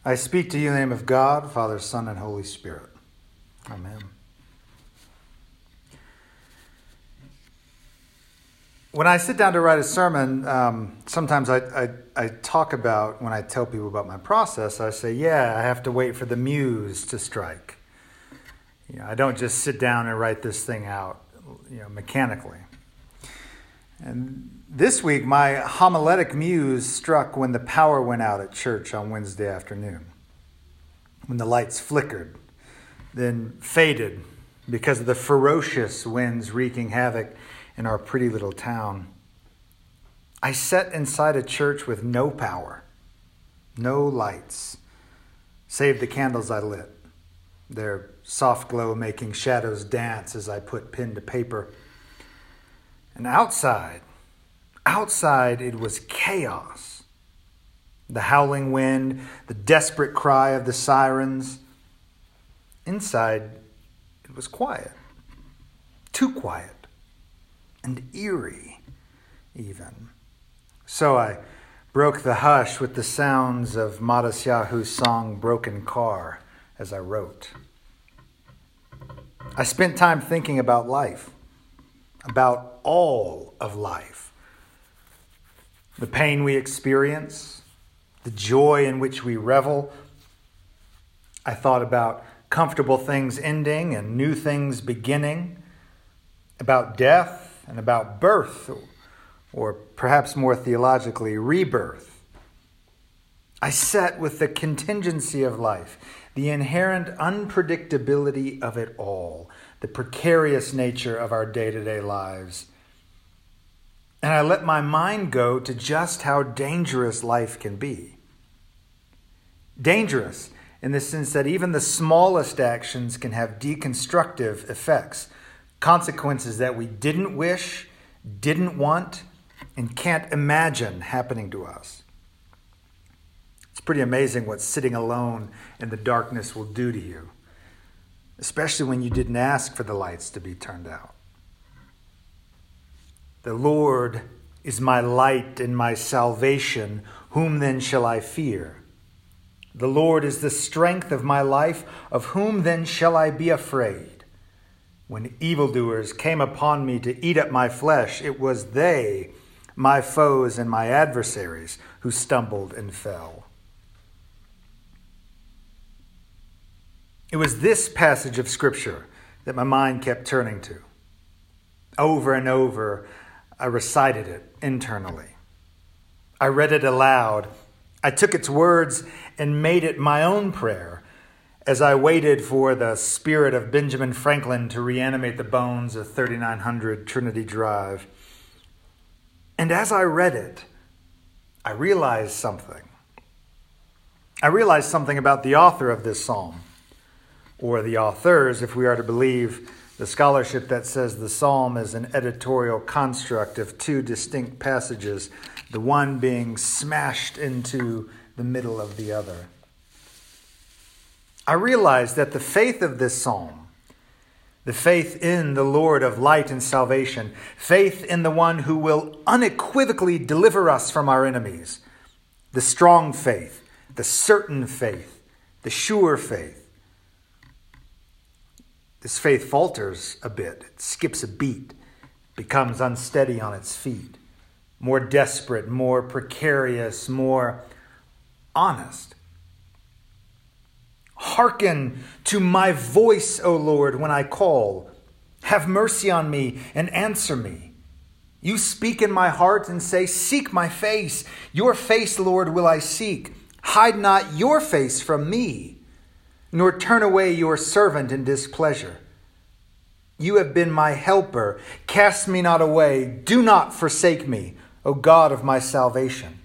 I speak to you in the name of God, Father, Son, and Holy Spirit. Amen. When I sit down to write a sermon, sometimes I talk about, when I tell people about my process, I say, I have to wait for the muse to strike. I don't just sit down and write this thing out, mechanically. And this week, my homiletic muse struck when the power went out at church on Wednesday afternoon, when the lights flickered, then faded because of the ferocious winds wreaking havoc in our pretty little town. I sat inside a church with no power, no lights, save the candles I lit, their soft glow making shadows dance as I put pen to paper. And outside it was chaos. The howling wind, the desperate cry of the sirens. Inside, it was quiet. Too quiet. And eerie, even. So I broke the hush with the sounds of Matisyahu's song Broken Car as I wrote. I spent time thinking about life, about all of life. The pain we experience, the joy in which we revel. I thought about comfortable things ending and new things beginning, about death and about birth, or perhaps more theologically, rebirth. I sat with the contingency of life, the inherent unpredictability of it all, the precarious nature of our day-to-day lives. And I let my mind go to just how dangerous life can be. Dangerous in the sense that even the smallest actions can have deconstructive effects, consequences that we didn't wish, didn't want, and can't imagine happening to us. It's pretty amazing what sitting alone in the darkness will do to you, especially when you didn't ask for the lights to be turned out. The Lord is my light and my salvation. Whom then shall I fear? The Lord is the strength of my life. Of whom then shall I be afraid? When evildoers came upon me to eat up my flesh, it was they, my foes and my adversaries, who stumbled and fell. It was this passage of Scripture that my mind kept turning to. Over and over, I recited it internally. I read it aloud. I took its words and made it my own prayer as I waited for the spirit of Benjamin Franklin to reanimate the bones of 3900 Trinity Drive. And as I read it, I realized something. I realized something about the author of this psalm, or the authors, if we are to believe the scholarship that says the psalm is an editorial construct of two distinct passages, the one being smashed into the middle of the other. I realized that the faith of this psalm, the faith in the Lord of light and salvation, faith in the one who will unequivocally deliver us from our enemies, the strong faith, the certain faith, the sure faith. This faith falters a bit, it skips a beat, becomes unsteady on its feet, more desperate, more precarious, more honest. Hearken to my voice, O Lord, when I call. Have mercy on me and answer me. You speak in my heart and say, seek my face. Your face, Lord, will I seek. Hide not your face from me, nor turn away your servant in displeasure. You have been my helper. Cast me not away. Do not forsake me, O God of my salvation.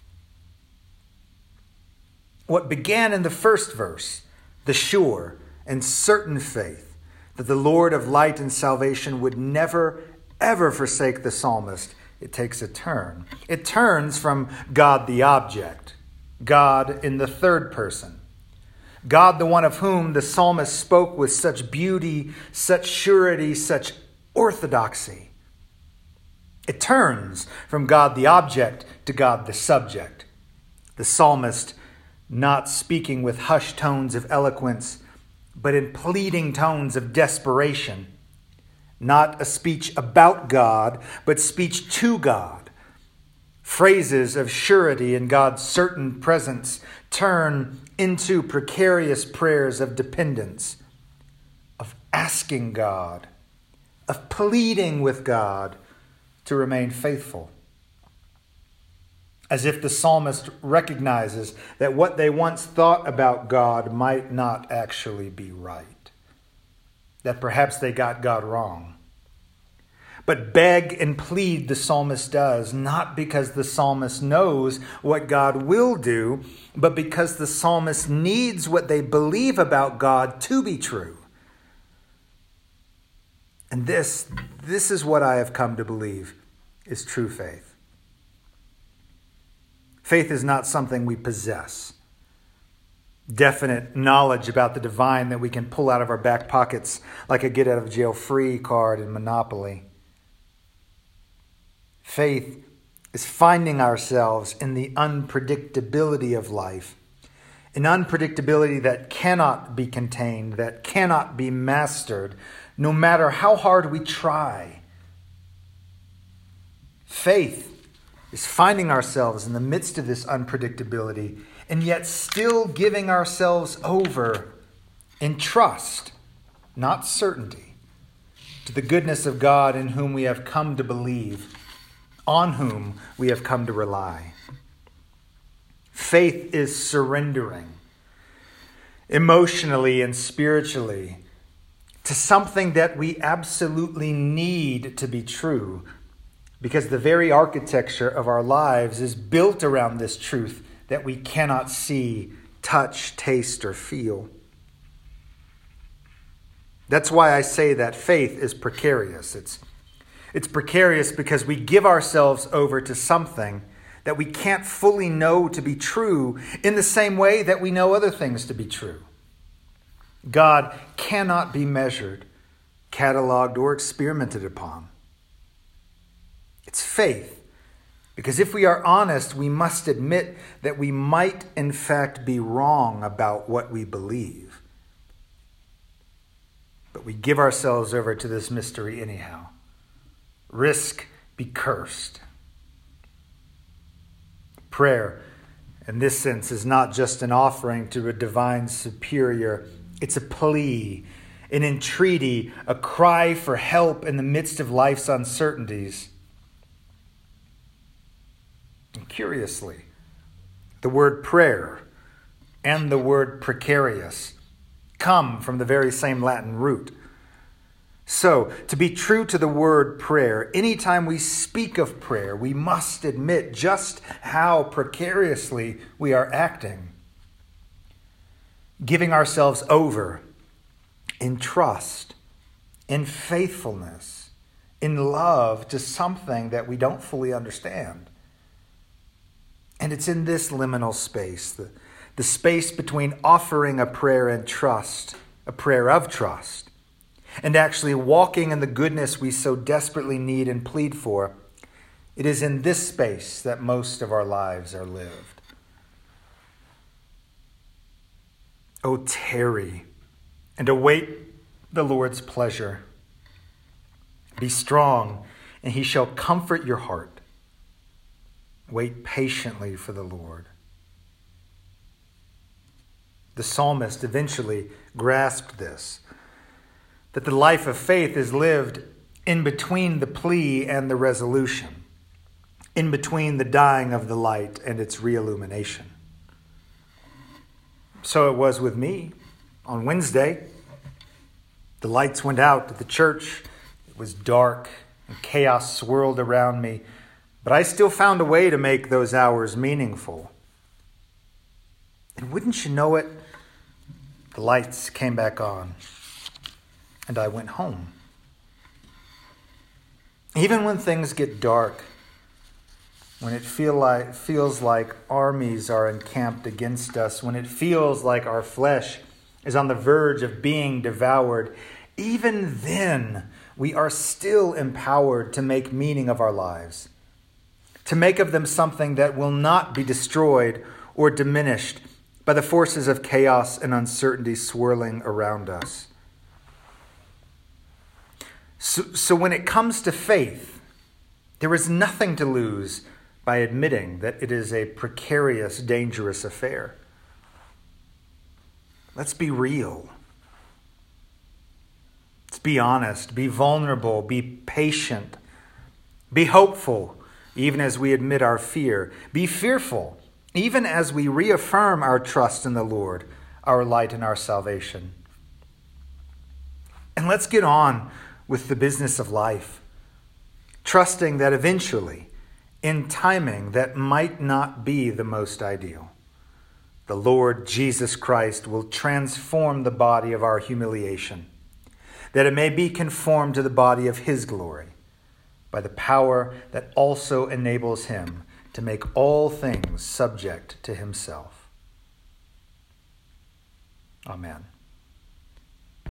What began in the first verse, the sure and certain faith that the Lord of light and salvation would never, ever forsake the psalmist, it takes a turn. It turns from God the object, God in the third person, God the one of whom the psalmist spoke with such beauty, such surety, such orthodoxy. It turns from God the object to God the subject. The psalmist not speaking with hushed tones of eloquence, but in pleading tones of desperation. Not a speech about God, but speech to God. Phrases of surety in God's certain presence turn into precarious prayers of dependence, of asking God, of pleading with God to remain faithful. As if the psalmist recognizes that what they once thought about God might not actually be right, that perhaps they got God wrong. But beg and plead the psalmist does, not because the psalmist knows what God will do, but because the psalmist needs what they believe about God to be true. And this is what I have come to believe is true faith. Faith is not something we possess. Definite knowledge about the divine that we can pull out of our back pockets like a get-out-of-jail-free card in Monopoly. Faith is finding ourselves in the unpredictability of life, an unpredictability that cannot be contained, that cannot be mastered, no matter how hard we try. Faith is finding ourselves in the midst of this unpredictability and yet still giving ourselves over in trust, not certainty, to the goodness of God in whom we have come to believe, on whom we have come to rely. Faith is surrendering emotionally and spiritually to something that we absolutely need to be true, because the very architecture of our lives is built around this truth that we cannot see, touch, taste, or feel. That's why I say that faith is precarious. It's precarious because we give ourselves over to something that we can't fully know to be true in the same way that we know other things to be true. God cannot be measured, cataloged, or experimented upon. It's faith, because if we are honest, we must admit that we might in fact be wrong about what we believe. But we give ourselves over to this mystery anyhow. Risk be cursed. Prayer, in this sense, is not just an offering to a divine superior. It's a plea, an entreaty, a cry for help in the midst of life's uncertainties. And curiously, the word prayer and the word precarious come from the very same Latin root. So, to be true to the word prayer, anytime we speak of prayer, we must admit just how precariously we are acting. Giving ourselves over in trust, in faithfulness, in love to something that we don't fully understand. And it's in this liminal space, the space between offering a prayer and trust, a prayer of trust, and actually walking in the goodness we so desperately need and plead for. It is in this space that most of our lives are lived. O tarry and await the Lord's pleasure. Be strong, and he shall comfort your heart. Wait patiently for the Lord. The psalmist eventually grasped this, that the life of faith is lived in between the plea and the resolution, in between the dying of the light and its reillumination. So it was with me on Wednesday. The lights went out at the church. It was dark and chaos swirled around me, but I still found a way to make those hours meaningful. And wouldn't you know it, the lights came back on, and I went home. Even when things get dark, when it feels like armies are encamped against us, when it feels like our flesh is on the verge of being devoured, even then we are still empowered to make meaning of our lives, to make of them something that will not be destroyed or diminished by the forces of chaos and uncertainty swirling around us. So when it comes to faith, there is nothing to lose by admitting that it is a precarious, dangerous affair. Let's be real. Let's be honest, be vulnerable, be patient, be hopeful, even as we admit our fear. Be fearful, even as we reaffirm our trust in the Lord, our light and our salvation. And let's get on with the business of life, trusting that eventually, in timing that might not be the most ideal, the Lord Jesus Christ will transform the body of our humiliation, that it may be conformed to the body of his glory, by the power that also enables him to make all things subject to himself. Amen.